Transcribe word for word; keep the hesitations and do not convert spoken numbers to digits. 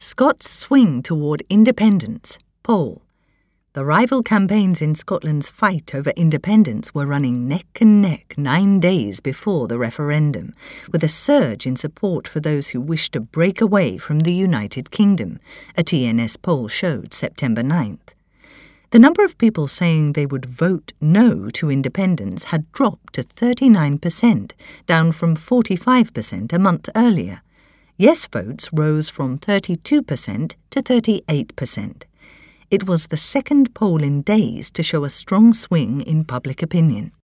Scots swing toward independence, poll. The rival campaigns in Scotland's fight over independence were running neck and neck nine days before the referendum, with a surge in support for those who wished to break away from the United Kingdom, a T N S poll showed September ninth. The number of people saying they would vote no to independence had dropped to thirty-nine percent, down from forty-five percent a month earlier. Yes votes rose from thirty-two percent to thirty-eight percent. It was the second poll in days to show a strong swing in public opinion.